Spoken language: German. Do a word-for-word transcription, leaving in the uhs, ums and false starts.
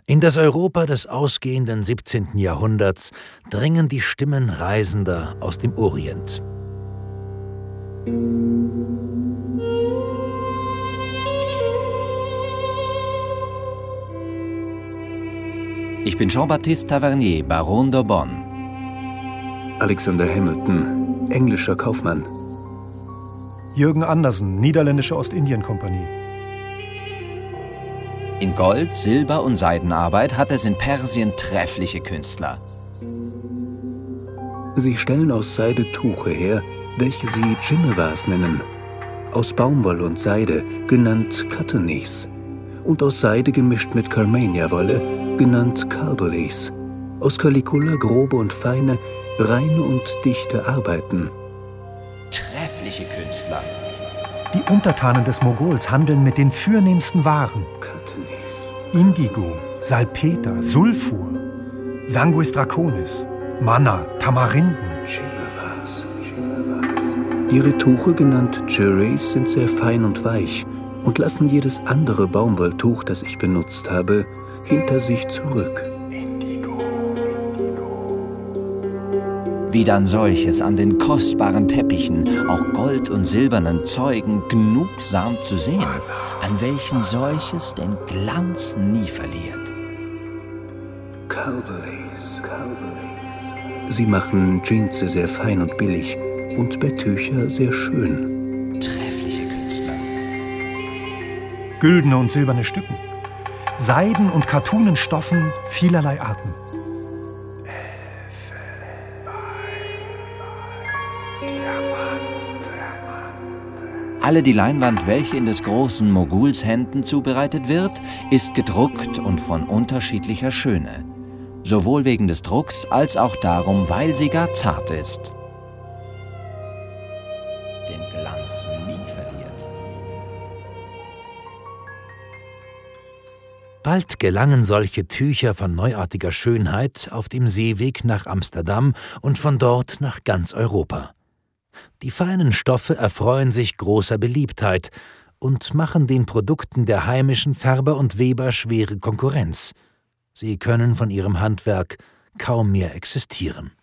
In das Europa des ausgehenden siebzehnten Jahrhunderts dringen die Stimmen Reisender aus dem Orient. Ich bin Jean-Baptiste Tavernier, Baron d'Aubonne. Alexander Hamilton, englischer Kaufmann. Jürgen Andersen, niederländische Ostindien-Kompanie. In Gold-, Silber- und Seidenarbeit hat es in Persien treffliche Künstler. Sie stellen aus Seide Tuche her, welche sie Djinnewahs nennen, aus Baumwolle und Seide, genannt Cotonees, und aus Seide gemischt mit Carmania-Wolle, genannt Carbolees, aus Calicula grobe und feine, reine und dichte Arbeiten. Treffliche Künstler. Die Untertanen des Mogols handeln mit den fürnehmsten Waren. Indigo, Salpeter, Sulfur, Sanguis Draconis, Manna, Tamarinden. Ihre Tuche, genannt Djurrees, sind sehr fein und weich und lassen jedes andere Baumwolltuch, das ich benutzt habe, hinter sich zurück. Wie dann solches an den kostbaren Teppichen, auch Gold- und silbernen Zeugen genugsam zu sehen, an welchen solches den Glanz nie verliert. Carbolees. Sie machen Dschinze sehr fein und billig und Betttücher sehr schön. Treffliche Künstler. Güldene und silberne Stücken. Seiden- und Kattunenstoffen vielerlei Arten. Alle die Leinwand, welche in des großen Moguls Händen zubereitet wird, ist gedruckt und von unterschiedlicher Schöne. Sowohl wegen des Drucks als auch darum, weil sie gar zart ist. Den Glanz nie verliert. Bald gelangen solche Tücher von neuartiger Schönheit auf dem Seeweg nach Amsterdam und von dort nach ganz Europa. Die feinen Stoffe erfreuen sich großer Beliebtheit und machen den Produkten der heimischen Färber und Weber schwere Konkurrenz. Sie können von ihrem Handwerk kaum mehr existieren.